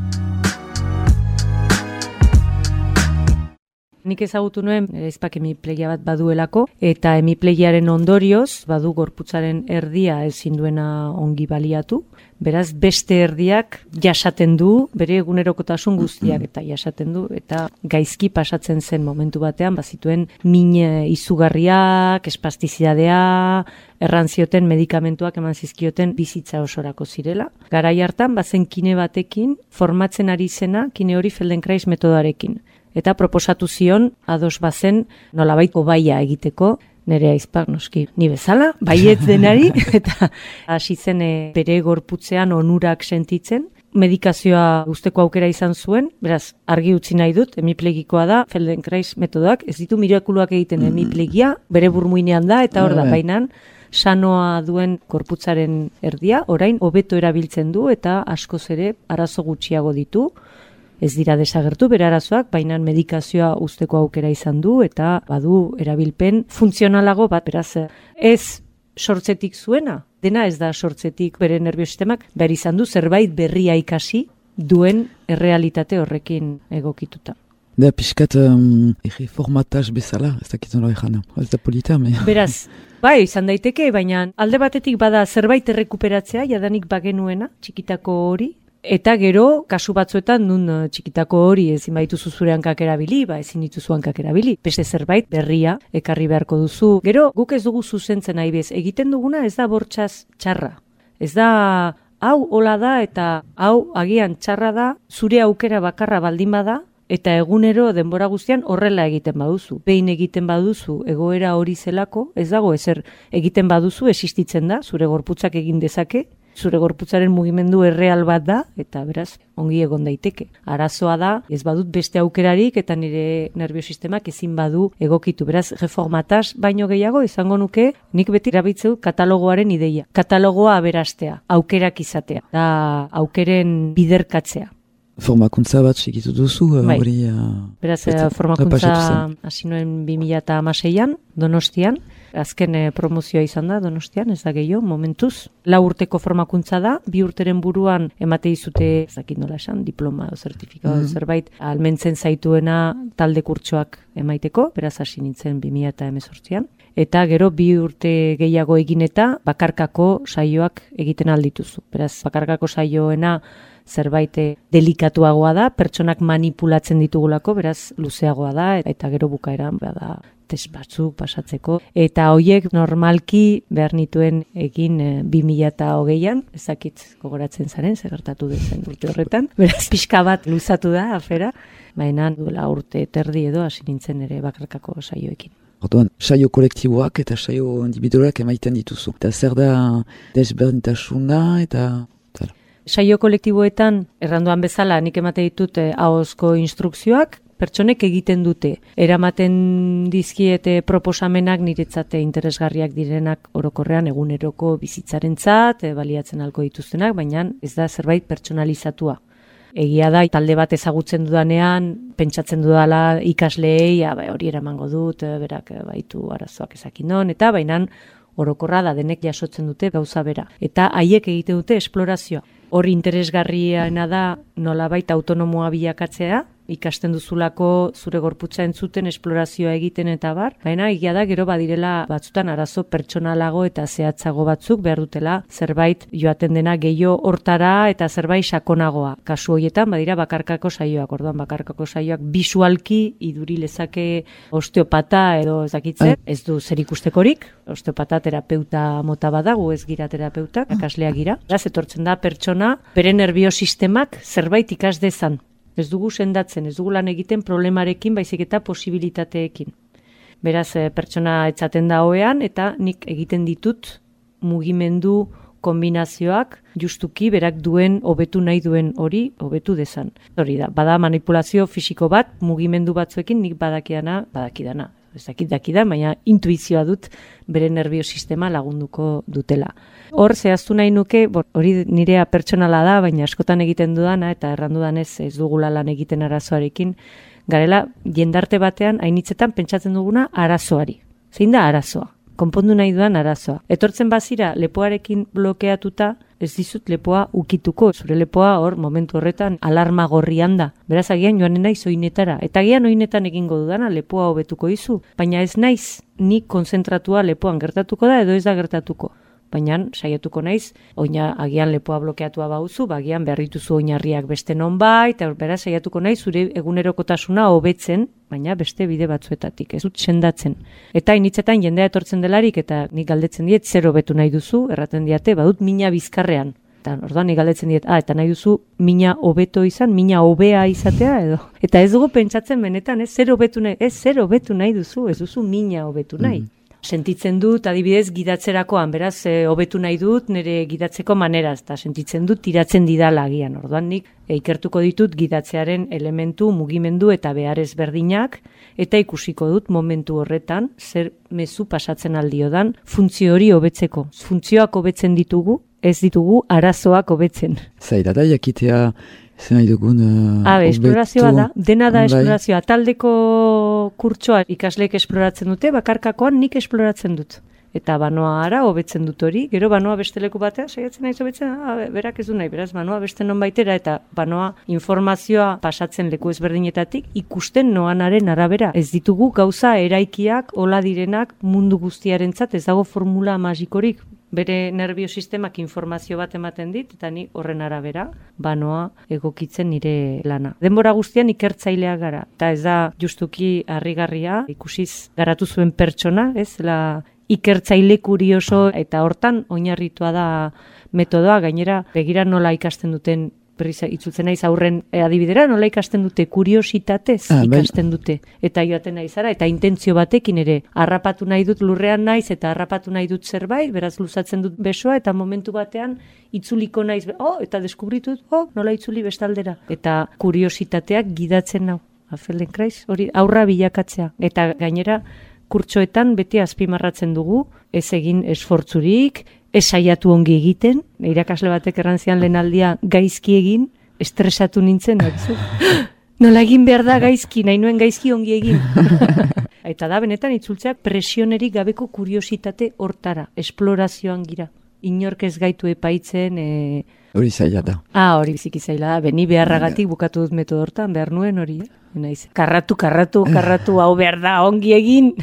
Nik ezagutu nuen, ezpak hemiplegia bat baduelako, eta hemiplegiaren ondorioz, badu gorputzaren erdia ezin duena ongi baliatu. Beraz, beste erdiak jasaten du, bere egunerokotasun guztiak eta jasaten du, eta gaizki pasatzen zen momentu batean, bazituen min izugarriak, espastizidadea, errantzioten medikamentuak eman zizkioten bizitza osorako zirela. Garai hartan, bazen kine batekin, formatzen ari zena, kine hori Feldenkrais metodarekin. Eta proposatu zion, ados bazen, nolabait baia egiteko, nire aizpak noski ni bezala, baiet denari, eta hasi zen e, bere gorputzean onurak sentitzen. Medikazioa guzteko aukera izan zuen, beraz, argi utzi nahi dut, hemiplegikoa da, Feldenkrais metodoak, ez ditu mirakuluak egiten hemiplegia, bere burmuinean da, eta hor da, bainan, sanoa duen gorputzaren erdia, orain, hobeto erabiltzen du, eta askoz ere arazo gutxiago ditu. Ez dira desagertu bere arazoak, baina medikazioa usteko aukera izan du eta badu erabilpen funtzionalago bat, beraz ez sortzetik zuena, dena ez da sortzetik bere nerviosistemak, behar izan du zerbait berria ikasi duen errealitate horrekin egokituta. Da pixkat um, erreformataz bezala, ez dakitzen hori jana, ez da polita, me... Beraz, bai, izan daiteke, baina alde batetik bada zerbait errekuperatzea, jadanik bagenuena, txikitako hori, eta gero, kasu batzuetan, nun txikitako hori ezin baituzu zure hankak erabili, ba ezin dituzu hankak erabili. Beste zerbait berria ekarri beharko duzu. Gero, guk ez dugu zuzentzen nahi bez. Egiten duguna ez da bortxaz txarra. Ez da, hau hola da eta hau agian txarra da, zure aukera bakarra baldin bada, eta egunero denbora guztian horrela egiten baduzu. Behin egiten baduzu egoera hori zelako, ez dago ezer egiten baduzu existitzen da, zure gorputzak egin dezake, zure gorputzaren mugimendu erreal bat da, eta beraz, ongi egon daiteke. Arazoa da, ez badut beste aukerarik, eta nire nerviosistemak ezin badu egokitu. Beraz, reformataz baino gehiago, izango nuke, nik beti erabiltzen katalogoaren ideia. Katalogoa aberastea, aukerak izatea, da aukeren biderkatzea. Formakuntza bat segitu duzu, hori... Uh, Beraz, formakuntza hasi nuen bi mila hamaseian, Donostian. Azken eh, promozioa izan da Donostian, ez da gehiago, momentuz. Lau urteko formakuntza da, bi urteren buruan emate izute, ez dakit nola esan, diploma o zertifikado mm -hmm. zerbait, almentzen zaituena talde kurtsoak emaiteko, beraz hasi nintzen bi mila hemezortzian. Eta gero bi urte gehiago egin eta bakarkako saioak egiten aldituzu. Beraz, bakarkako saioena zerbait delikatuagoa da, pertsonak manipulatzen ditugulako, beraz luzeagoa da, eta gero bukaeran bada test batzuk pasatzeko. Eta hoiek normalki behar nituen egin e, bi mila hogeian, ezakit gogoratzen zaren, zer gertatu dezen urte horretan. Beraz, pixka bat luzatu da, afera, baina duela urte terdi edo hasi nintzen ere bakarkako saioekin. Orduan, saio kolektiboak eta saio individualak emaiten dituzu. Eta zer da desberdintasuna eta... Saio kolektiboetan, erranduan bezala, nik emate ditut eh, ahozko instrukzioak, pertsonek egiten dute. Eramaten dizkiete proposamenak niretzate interesgarriak direnak orokorrean eguneroko bizitzarentzat, e, baliatzen alko dituztenak, baina ez da zerbait pertsonalizatua. Egia da, talde bat ezagutzen dudanean, pentsatzen dudala ikasleei, ba, hori eramango dut, e, berak e, baitu arazoak ezakinon, eta bainan orokorra da denek jasotzen dute gauza bera. Eta haiek egite dute esplorazioa. Hor interesgarriena da nolabait autonomoa bilakatzea, ikasten duzulako zure gorputza entzuten, esplorazioa egiten eta bar, baina egia da gero badirela batzutan arazo pertsonalago eta zehatzago batzuk behar dutela zerbait joaten dena gehiago hortara eta zerbait sakonagoa. Kasu horietan badira bakarkako saioak, orduan bakarkako saioak bisualki iduri lezake osteopata edo ez dakitze, ez du zer ikustekorik, osteopata terapeuta mota badagu, ez gira terapeutak, ikasleak gira. Beraz, etortzen da pertsona, bere nerviosistemak zerbait ikas dezan. Ez dugu sendatzen, ez dugu lan egiten problemarekin, baizik eta posibilitateekin. Beraz, pertsona etzaten da hoean, eta nik egiten ditut mugimendu kombinazioak justuki berak duen hobetu nahi duen hori hobetu dezan. Hori da, bada manipulazio fisiko bat, mugimendu batzuekin nik badakidana, badakidana. Ez dakit dakida, baina intuizioa dut bere nerviosistema lagunduko dutela. Hor, zehaztu nahi nuke, hori nirea pertsonala da, baina askotan egiten dudana, eta errandudanez ez dugula lan egiten arazoarekin, garela, jendarte batean, hainitzetan pentsatzen duguna arazoari. Zein da arazoa? Konpondu nahi dudan arazoa. Etortzen bazira, lepoarekin blokeatuta, ez dizut lepoa ukituko. Zure lepoa hor, momentu horretan, alarma gorrian da. Beraz, agian joanen naiz oinetara. Eta agian oinetan egingo dudana, lepoa hobetuko izu. Baina ez naiz, nik konzentratua lepoan gertatuko da, edo ez da gertatuko. Baina saiatuko naiz, oina agian lepoa blokeatua bauzu, bagian behar dituzu oinarriak beste nonbait, eta beraz saiatuko naiz zure egunerokotasuna hobetzen, baina beste bide batzuetatik, ez dut sendatzen. Eta initzetan jendea etortzen delarik, eta nik galdetzen diet, zer hobetu nahi duzu, erraten diate, badut mina bizkarrean. Eta orduan nik galdetzen diet, ah, eta nahi duzu mina hobeto izan, mina hobea izatea edo. Eta ez dugu pentsatzen benetan, ez zer hobetu nahi, ez zer hobetu nahi duzu, ez duzu mina hobetu nahi. Mm. Sentitzen dut, adibidez, gidatzerakoan, beraz, hobetu nahi dut nire gidatzeko maneraz, eta sentitzen dut tiratzen didala agian. Orduan nik e, ikertuko ditut gidatzearen elementu, mugimendu eta behar ezberdinak, eta ikusiko dut momentu horretan, zer mezu pasatzen aldiodan, funtzio hori hobetzeko. Funtzioak hobetzen ditugu, ez ditugu arazoak hobetzen. Zaira da, jakitea... Zer nahi dugun... Uh, Habe, esplorazioa da, dena da esplorazioa. Taldeko kurtsoa ikasleek esploratzen dute, bakarkakoan nik esploratzen dut. Eta banoa ara, hobetzen dut hori, gero banoa beste leku batean, saiatzen naiz hobetzen, berak ez du nahi, beraz, banoa beste non baitera, eta banoa informazioa pasatzen leku ezberdinetatik, ikusten noanaren arabera. Ez ditugu gauza eraikiak, hola direnak, mundu guztiarentzat, ez dago formula magikorik. Bere nerviosistemak informazio bat ematen dit, eta ni horren arabera, banoa egokitzen nire lana. Denbora guztian ikertzaileak gara, eta ez da justuki harrigarria, ikusiz garatu zuen pertsona, ez, la ikertzaile kurioso, eta hortan oinarritua da metodoa, gainera begira nola ikasten duten, berriz itzultzen naiz aurren adibidera, nola ikasten dute, kuriositatez ah, ikasten dute, eta joaten naizara, eta intentzio batekin ere, harrapatu nahi dut lurrean naiz, eta harrapatu nahi dut zerbait, beraz luzatzen dut besoa, eta momentu batean itzuliko naiz, oh, eta deskubritut, oh, nola itzuli bestaldera, eta kuriositateak gidatzen nau, Feldenkrais, hori aurra bilakatzea, eta gainera kurtsoetan beti azpimarratzen dugu, ez egin esfortzurik, ez saiatu ongi egiten, irakasle batek errantzian lehenaldia gaizki egin, estresatu nintzen, dakzu. Nola egin behar da gaizki, nahi nuen gaizki ongi egin. Eta da, benetan itzultzeak presionerik gabeko kuriositate hortara, esplorazioan gira. Inork ez gaitu epaitzen... E... Hori zaila da. Ah, hori biziki zaila da. Beni beharragatik bukatu dut metodo hortan, behar nuen hori. Eh? Naiz. Karratu, karratu, karratu, hau behar da, ongi egin.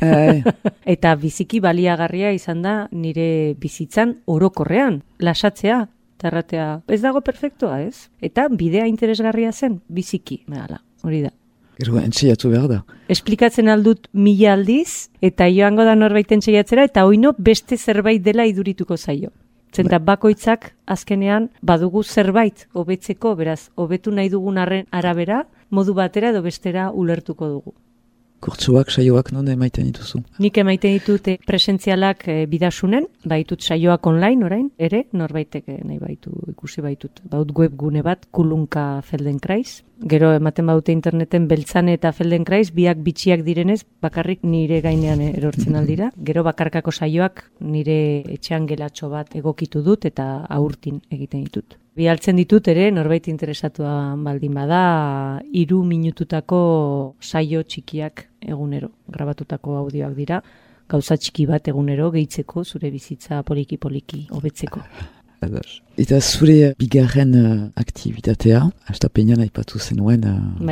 Eta biziki baliagarria izan da nire bizitzan orokorrean, lasatzea, tarratea. Ez dago perfektoa, ez? Eta bidea interesgarria zen, biziki, mehala, hori da. Gero entxeiatu behar da. Esplikatzen aldut mila aldiz, eta joango da norbait entxeiatzera, eta oino beste zerbait dela idurituko zaio. Zenta bakoitzak azkenean badugu zerbait hobetzeko, beraz, hobetu nahi dugun arren arabera, modu batera edo bestera ulertuko dugu. Kurtsuak, saioak non emaiten dituzu? Nik emaiten ditut presentzialak e, bidasunen, baitut saioak online orain, ere, norbaitek nahi baitu ikusi baitut. Baut webgune bat, Kulunka Feldenkrais. Gero ematen baute interneten Beltzane eta Feldenkrais, biak bitxiak direnez, bakarrik nire gainean erortzen aldira. Gero bakarkako saioak nire etxean gelatxo bat egokitu dut eta aurtin egiten ditut. Bialtzen ditut ere, norbait interesatua baldin bada, hiru minututako saio txikiak egunero, grabatutako audioak dira, gauza txiki bat egunero gehitzeko, zure bizitza poliki-poliki hobetzeko. Eta zure bigarren uh, aktivitatea, astapenean aipatu zenuen... Uh... Bai.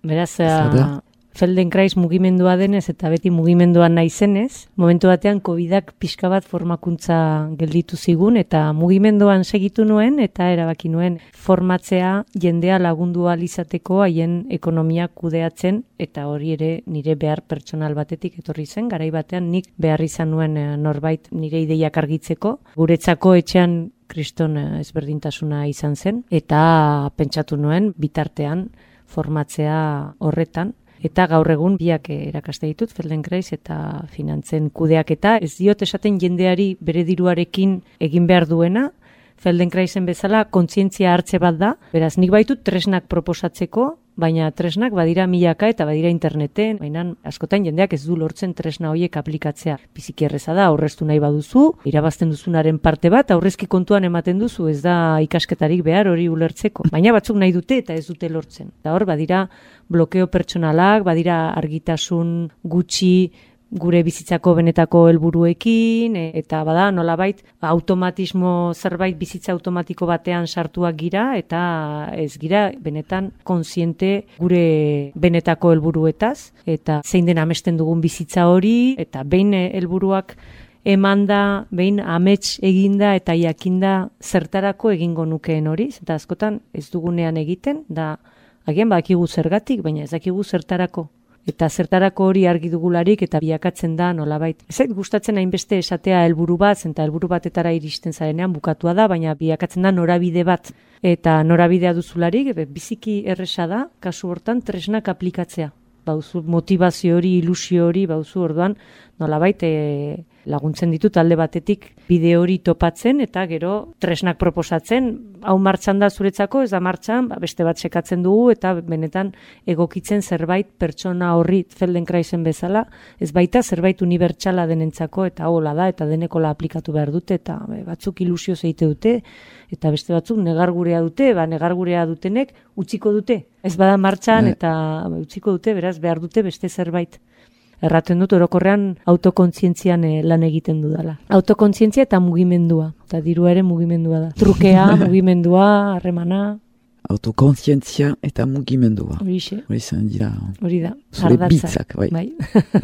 Beraz, da. Feldenkrais mugimendua denez eta beti mugimenduan naizenez, momentu batean covidak pixka bat formakuntza gelditu zigun eta mugimenduan segitu nuen eta erabaki nuen formatzea jendea lagundu ahal izateko haien ekonomia kudeatzen eta hori ere nire behar pertsonal batetik etorri zen, garai batean nik behar izan nuen norbait nire ideiak argitzeko, guretzako etxean kriston ezberdintasuna izan zen eta pentsatu nuen bitartean formatzea horretan. Eta gaur egun biak erakaste ditut, Feldenkrais eta finantzen kudeaketa. Ez diot esaten jendeari bere diruarekin egin behar duena, Feldenkraisen bezala kontzientzia hartze bat da. Beraz, nik baitut tresnak proposatzeko, baina tresnak badira milaka eta badira interneten, baina askotan jendeak ez du lortzen tresna horiek aplikatzea. Biziki erreza da, aurreztu nahi baduzu, irabazten duzunaren parte bat, aurrezki kontuan ematen duzu, ez da ikasketarik behar hori ulertzeko. Baina batzuk nahi dute eta ez dute lortzen. Eta hor, badira blokeo pertsonalak, badira argitasun gutxi gure bizitzako benetako helburuekin eta bada nolabait automatismo zerbait bizitza automatiko batean sartuak gira eta ez gira benetan kontziente gure benetako helburuetaz eta zein den amesten dugun bizitza hori eta behin helburuak emanda, behin amets eginda eta jakinda zertarako egingo nukeen hori, eta askotan ez dugunean egiten, da agian badakigu zergatik, baina ez dakigu zertarako. Eta zertarako hori argi dugularik eta bilakatzen da nolabait. Ez zait gustatzen hainbeste esatea helburu bat, eta helburu batetara iristen zarenean bukatua da, baina bilakatzen da norabide bat. Eta norabidea duzularik, biziki erresa da, kasu hortan tresnak aplikatzea. Bauzu motivazio hori, ilusio hori, bauzu orduan nolabait e, laguntzen ditut alde batetik bide hori topatzen eta gero tresnak proposatzen, hau martxan da zuretzako, ez da martxan, ba, beste bat sekatzen dugu eta benetan egokitzen zerbait pertsona horri Feldenkraisen bezala, ez baita zerbait unibertsala denentzako eta hola da eta denekola aplikatu behar dute eta be, batzuk ilusio zeite dute eta beste batzuk negargurea dute, ba negargurea dutenek utziko dute. Ez bada martxan eta utziko dute, beraz behar dute beste zerbait. Erraten dut orokorrean autokontzientzian eh, lan egiten dudala. Autokontzientzia eta mugimendua, eta dirua ere mugimendua da. Trukea, mugimendua, harremana. Autokontzientzia eta mugimendua. Horixe. Hori zen dira. Hori da. Zure bitzak, bai. bai.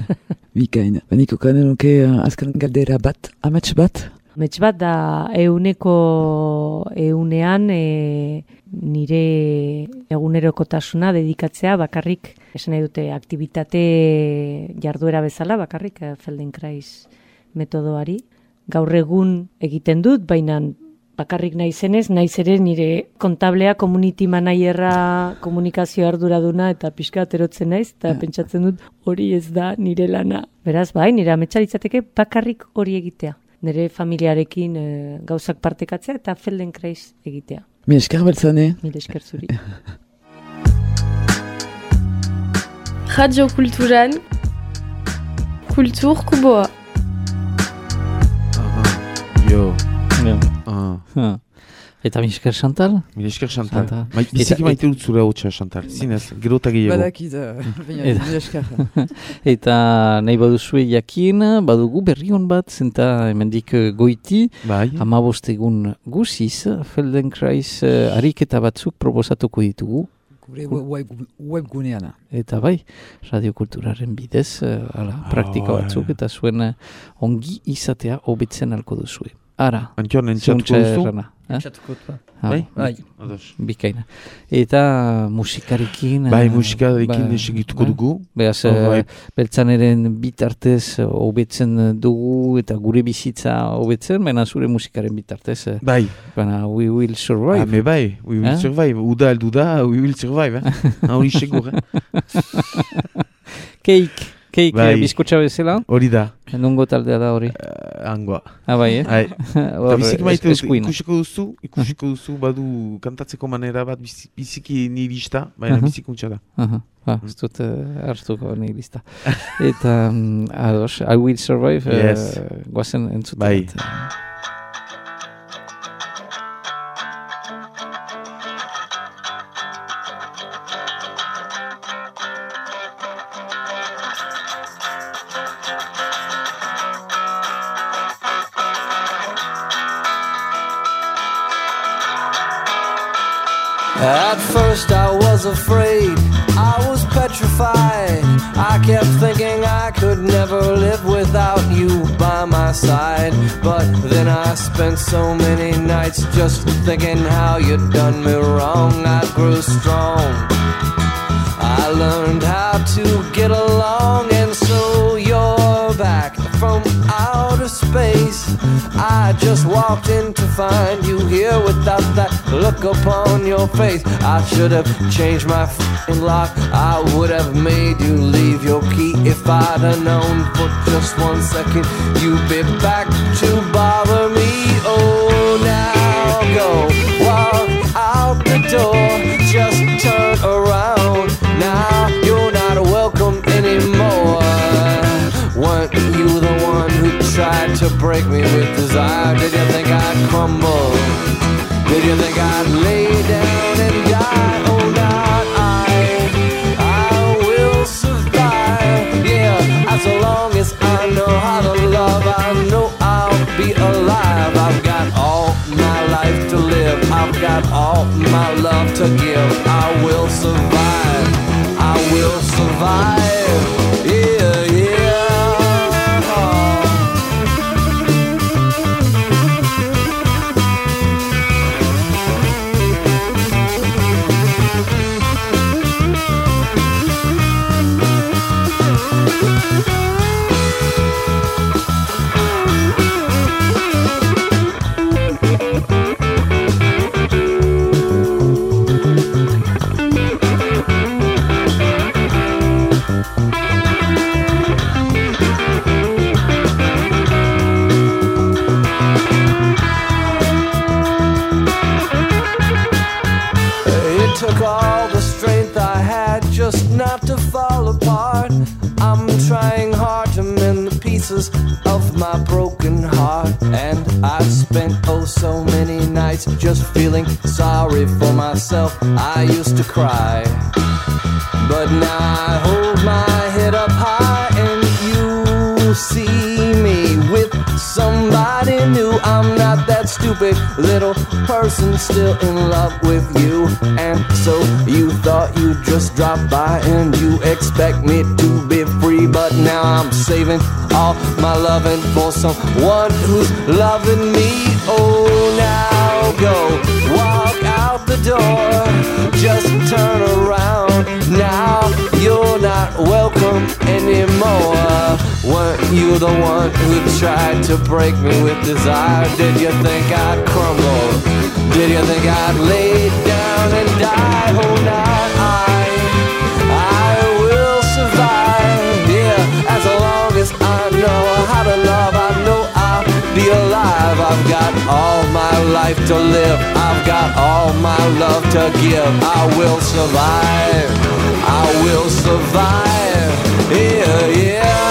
Bikain. Beniko kanen nuke uh, azken galdera bat, amets bat? Amets bat da euneko eunean e, nire egunerokotasuna dedikatzea bakarrik, esan nahi dute aktivitate jarduera bezala, bakarrik Feldenkrais metodoari. Gaur egun egiten dut, baina bakarrik naizenez, naiz ere nire kontablea, community managerra, komunikazio arduraduna eta pixka aterotzen naiz, eta pentsatzen dut hori ez da nire lana. Beraz, bai, nire ametsa litzateke bakarrik hori egitea. Nire familiarekin e, gauzak partekatzea eta Feldenkrais egitea. Mi esker beltzane. Mi esker zuri. Radio Kulturan, Kultur Kuboa. Jo. Ja. Ah. Eta mi esker Chantal? Mi esker Chantal. Chantal. Ma, biziki maite dut zure hotxa Chantal. Zinez, gero eta gehiago. Badakit, mi esker. Eta nahi baduzue jakin, badugu berri hon bat, zenta hemendik goiti, Bai. hamabost egun guziz, Feldenkrais uh, ariketa batzuk proposatuko ditugu. Gure web, webguneana. Eta bai, radiokulturaren bidez, uh, ala, praktika Ah, batzuk, eta zuen uh, ongi izatea hobetzen alko duzue. Ara, Antion, entzatuko duzu? errana. Eh? Txatuko dut, ba. Ah, Bai? Bai. Ados. Bikaina. Eta musikarekin... Bai, eh, musikarekin ba- segituko bai. dugu. Beraz, Oh, bai. uh, beltzaneren bitartez uh, hobetzen dugu eta gure bizitza hobetzen, baina zure musikaren bitartez. Uh, Bai. baina we will survive. Ah, me bai, we will Eh? survive. Uda heldu da, we will survive. Eh? Hori segur, eh? Keik, keik Bai. eh, bizkotxa bezala. Hori da, Nungo taldea da hori. uh, angoa. Ah, bai, eh? Hai. Hor, Eta biziki maite es- dut, eskuin. ikusiko duzu, ikusiko duzu, badu kantatzeko manera bat bizi- biziki nirista, baina Aha. bizikuntza da. Aha, ba, ez dut uh, hartuko ni lista. Eta, um, ados, I will survive, Yes. uh, guazen entzute. Bai. bat. At first I was afraid, I was petrified. I kept thinking I could never live without you by my side. But then I spent so many nights just thinking how you'd done me wrong. I grew strong, I learned how to get along, and so you're back from outer space. I just walked in to find you here without that look upon your face. I should have changed my f***ing lock. I would have made you leave your key. If I'd have known for just one second you'd be back to bother me. Oh, now go walk out the door, just turn around. Now you're not welcome anymore. Weren't you the one who tried to break me with desire? Did you think I'd crumble? Did you think I'd lay down and die? Oh, not I. I will survive. Yeah, as long as I know how to love, I know I'll be alive. I've got all my life to live. I've got all my love to give. I will survive. I will survive. Yeah, yeah. Took all the strength I had just not to fall apart. I'm trying hard to mend the pieces of my broken heart. And I've spent oh so many nights just feeling sorry for myself. I used to cry, but now I hold my head up high, and you see me with somebody new. I'm not that stupid little person still in love with you. And so you thought you'd just drop by and you expect me to be free. But now I'm saving all my loving for someone who's loving me. Oh, now go walk out the door, just turn around. Now you're not welcome anymore. Weren't you the one who tried to break me with desire? Did you think I'd crumble? Did you think I'd lay down and die? Oh, not I. I will survive. Yeah, as long as I know how to love, I know I'll be alive. I've got all my life to live. I've got all my love to give. I will survive. I will survive. Yeah, yeah.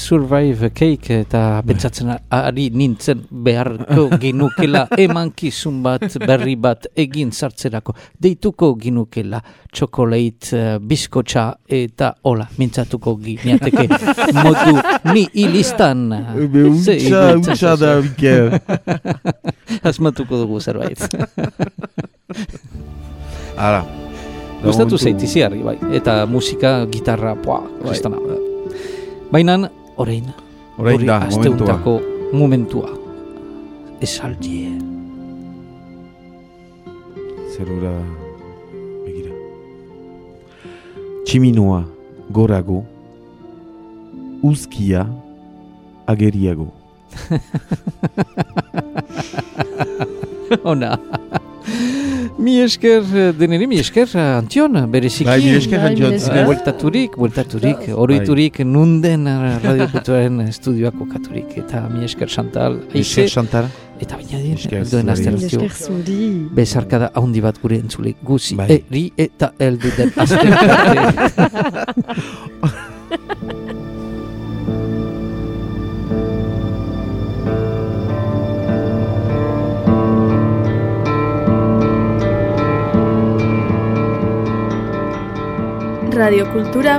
Survive Cake eta pentsatzen ari nintzen beharko ginukela emankizun bat berri bat egin sartzerako. Deituko ginukela chocolate uh, biskotxa eta hola, mintzatuko ginateke modu ni ilistan. Ebe untxa, untxa da, Mikel. Asmatuko dugu zerbait. Hala. Gustatu zeitiziarri, bai. Eta musika, gitarra, poa, kristana. Baina, orain, orain da, asteuntako momentua. Esaldie. Zerura, begira. Tximinua, gorago, uzkia, ageriago. Ona. Mi esker, deneri mi esker, Antion, bereziki. Bai, mi esker, Antion. Bueltaturik, bueltaturik, oroiturik, nunden Radio Kulturaren estudioak kokaturik. Eta mi esker, Chantal. Mi esker, Chantal. Eta baina din, eldoen asterazio. Mi esker zuri. Bezarkada haundi bat gure entzule guzi. Bai. Eri eta eldu den asterazio. Radio Kultura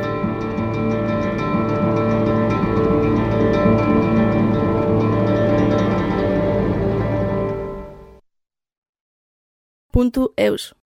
puntu eus